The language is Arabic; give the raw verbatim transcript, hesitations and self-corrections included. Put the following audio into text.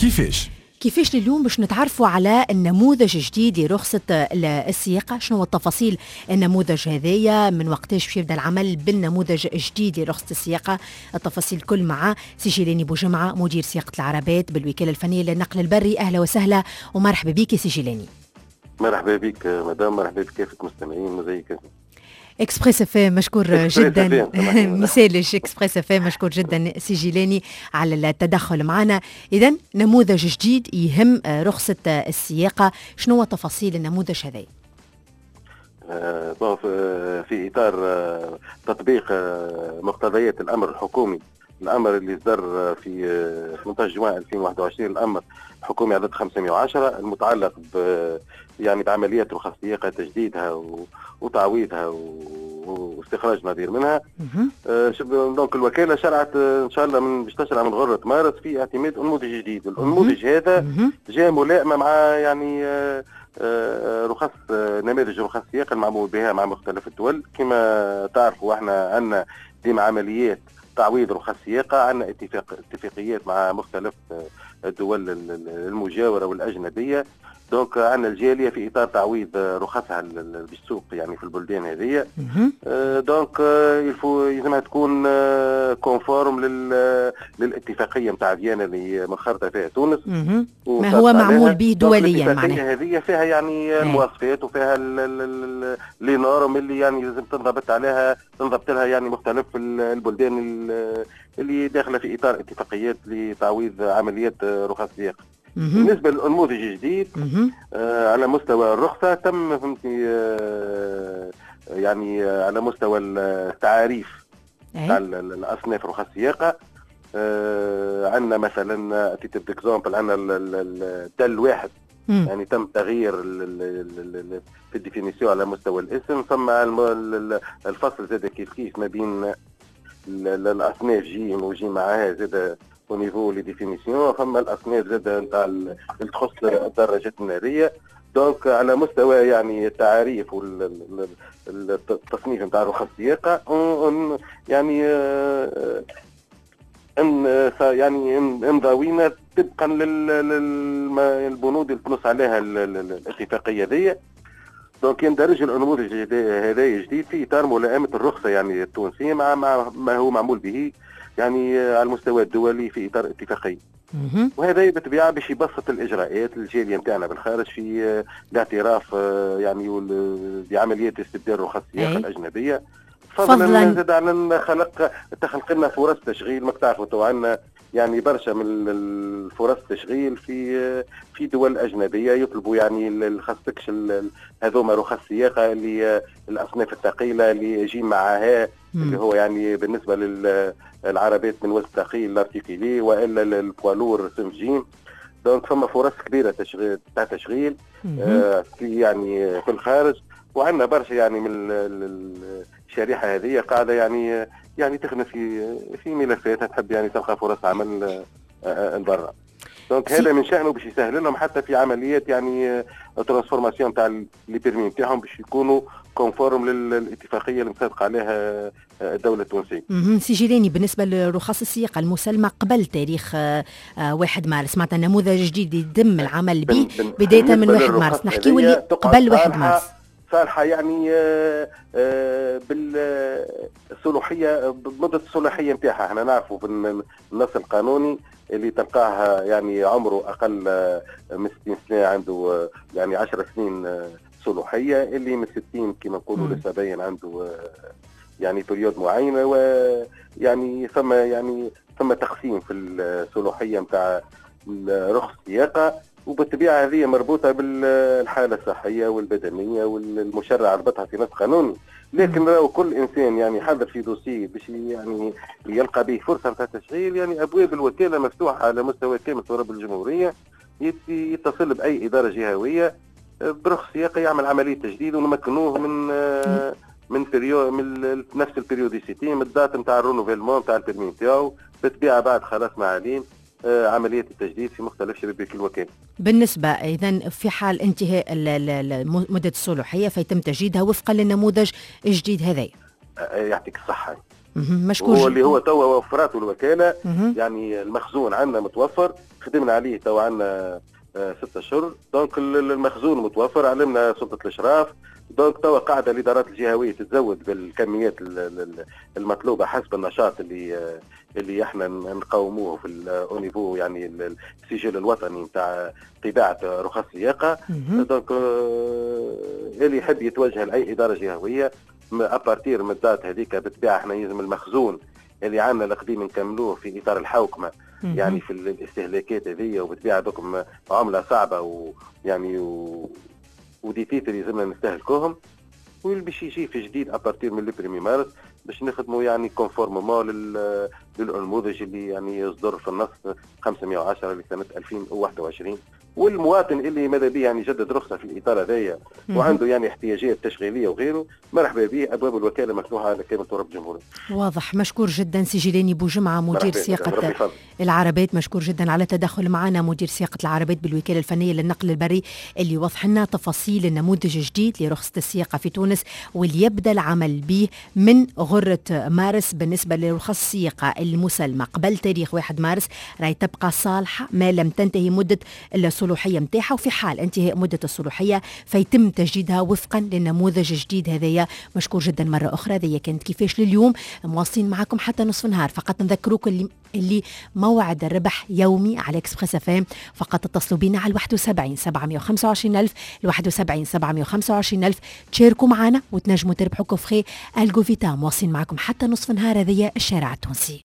كيفاش؟ كيفاش اليوم باش نتعرفوا على النموذج الجديد لرخصة السياقة؟ شنو هو التفاصيل النموذج هذايا؟ من وقتاش باش يبدا العمل بالنموذج الجديد لرخصة السياقة؟ التفاصيل كل مع سي جيلاني بوجمعة، مدير سياقة العربات بالوكالة الفنية للنقل البري. أهلا وسهلا ومرحبا بك سي جيلاني. مرحبا بك مدام، مرحبا بك كافة المستمعين. مزيك اكسبريس اف ام، مشكور جدا. مثالش اكسبريس اف ام، مشكور جدا سي جيلاني على التدخل معنا. اذا نموذج جديد يهم رخصة السياقة، شنو هو تفاصيل النموذج هذا؟ آه في اطار آه تطبيق آه مقتضيات الامر الحكومي، الامر اللي صدر في ثمانية عشر جوان ألفين وواحد وعشرين، الامر الحكومي عدد خمسمائة وعشرة المتعلق ب يعني بعمليات رخص السياقة، تجديدها و... وتعويضها و... واستخراج نظير منها. آه دونك الوكالة شرعت ان شاء الله من باش تشرع من غرة مارس في اعتماد نموذج جديد. النموذج هذا جاء ملائمة مع يعني آه آه رخص آه نماذج رخص السياقة المعمول بها مع مختلف الدول. كما تعرفوا احنا عندنا ديما عمليات تعويض رخص السياقة، عندنا اتفاق اتفاقيات مع مختلف الدول المجاورة والأجنبية. دونك عندنا الجالية في إطار تعويض رخصها بالسوق يعني في البلدان هذه. دونك يلفو يلزمها تكون كونفورم للاتفاقية متاع فيينا اللي منخرطة فيها تونس، ما هو معمول به دوليا. الاتفاقية هذه فيها يعني المواصفات وفيها لي نورم اللي يعني لازم تنضبط عليها تنضبط لها يعني مختلف البلدان اللي داخله في اطار اتفاقيات لتعويض عمليات رخص السياقة. بالنسبه للنموذج الجديد آه على مستوى الرخصه تم فهمتني آه يعني آه على مستوى التعاريف تاع الاصناف رخص السياقة. آه عندنا مثلا تيتر اكزامبل، عندنا الدل واحد مم. يعني تم تغيير في الديفينيسيون على مستوى الاسم. ثم الفصل زاد كيف كيف ما بين الاصناف جيم وجي معاها زاد au niveau les définitions. فما الأصناف زاد نتاع اللي تخص الدراجات النارية. دونك على مستوى يعني التعاريف والتصنيف نتاع رخص السياقة يعني ان يعني مضاوينا طبقا للبنود اللي تنص عليها الاتفاقية ذي. دونك يندرج النموذج هذا جديد في اطار ملائمة الرخصة يعني التونسية مع ما هو معمول به يعني على المستوى الدولي في اطار اتفاقي. وهذا بالطبيعه باش يبسط الاجراءات الجاليه نتاعنا بالخارج في الاعتراف يعني بعمليات استبدال رخص السياقه الاجنبيه. فضلا زاد على خلق تخلق لنا فرص تشغيل. ما تعرفوا تو عندنا يعني برشا من الفرص التشغيل في في دول اجنبيه يطلبوا يعني الخاصكش هذوما رخص السياقه اللي الاصناف الثقيله اللي يجي معها اللي هو يعني بالنسبه للعربات من وزن ثقيل لارتيكولي والا للبوالور سمجين. دونك فما فرص كبيره تشغيل تاع تشغيل آه في يعني في الخارج. وعندنا برشا يعني من الشريحه هذه قاعده يعني يعني تخدم في في ملفات تحب يعني تلقى فرص عمل لبرا. دونك هذا من شأنه باش يسهل لهم حتى في عمليات يعني ترانسفورماسيون تاع لي بيرمي نتاعهم باش يكونوا كونفورم للاتفاقيه اللي متفق عليها الدوله التونسيه. سي جيلاني، بالنسبه لرخص السياقه المسلمه قبل تاريخ واحد مارس، معناتها نموذج جديد يتم العمل به بدايه من واحد مارس، نحكي ولي قبل واحد مارس صالحه يعني بالصلاحيه بمده الصلاحيه نتاعها. احنا نعرفوا بالنص القانوني اللي تلقاه يعني عمره اقل من ستين سنه عنده يعني عشر سنين صلاحيه، اللي من ستين كما نقولوا لسه باين عنده يعني بريود معينه. ويعني ثم يعني ثم تقسيم في الصلاحيه نتاع رخص السياقه، وبالطبيعه هذه مربوطه بالحاله الصحيه والبدنيه والمشرع ربطها في نص قانوني. لكن راهو كل انسان يعني حاضر في دوسي باش يعني يلقى به فرصه نتاع تشغيل، يعني ابواب الوكاله مفتوحه على مستوى كامل تراب الجمهوريه. يتصل باي اداره جهويه برخص سياقه يعمل عمليه تجديد ونمكنوه من من بريو من نفس البريوديسيتي من الدات نتاع الرونوفيلمون نتاع البيرمي نتاعو. بالطبيعه بعد خلاص معالين عملية التجديد في مختلف شبابيك الوكالة. بالنسبة إذن في حال انتهاء مدة الصلاحية فيتم تجديدها وفقا للنموذج الجديد هذا. يعطيك الصحة. مشكور هو اللي هو توا وفراته الوكاله. مه. يعني المخزون عندنا متوفر، خدمنا عليه توا عندنا آه ستة اشهر. دونك المخزون متوفر، علمنا سلطه الاشراف. دونك توا قاعده الادارات الجهويه تتزود بالكميات المطلوبه حسب النشاط اللي آه اللي احنا نقوموه في الاونيفو، يعني السجل الوطني نتاع طباعه رخص سياقه. دونك آه اللي يحب يتوجه لاي اداره جهويه ابارتير من الدات هذيك بالطبيعه احنا يلزم المخزون اللي عندنا القديم نكملوه في اطار الحوكمه، يعني في الاستهلاكات هذه. وبالطبيعه دوكم عمله صعبه ويعني و... ودي تيتر يلزمنا نستهلكوهم، واللي باش يجي في جديد ابارتير من البريمي مارس باش نخدموا يعني كونفورمومون لل... للنموذج اللي يعني يصدر في النص خمسمائة وعشرة لسنه ألفين وواحد وعشرين. والمواطن اللي ماذا به يعني يجدد رخصه في الاطار هذايا وعنده يعني احتياجات تشغيليه وغيره، مرحبا به، ابواب الوكاله مفتوحه على كامل طرق الجمهوريه. واضح. مشكور جدا سي جيلاني بوجمعه مدير سياقه العربات، مشكور جدا على التدخل معنا، مدير سياقه العربات بالوكاله الفنيه للنقل البري، اللي وضح لنا تفاصيل النموذج الجديد لرخصه السياقه في تونس واللي يبدا العمل به من غره مارس. بالنسبه لرخص السياقه المسلمه قبل تاريخ واحد مارس راهي تبقى صالحه ما لم تنتهي مده الصلاحيه نتاعها، وفي حال انتهاء مده الصلاحيه فيتم تجديدها وفقا للنموذج الجديد هذايا. مشكور جدا مره اخرى. هذه كانت كيفاش لليوم، مواصلين معكم حتى نصف النهار. فقط نذكروك اللي, اللي موعد الربح يومي على اكسبريس اف ام. فقط اتصلوا بنا على واحد وسبعين سبعمائة وخمسة وعشرين ألف واحد وسبعين سبعمائة وخمسة وعشرين ألف، تشاركوا معنا وتنجموا تربحوا كوفري الجوفيتا. مواصلين معكم حتى نصف النهار. هذه الشارع التونسي.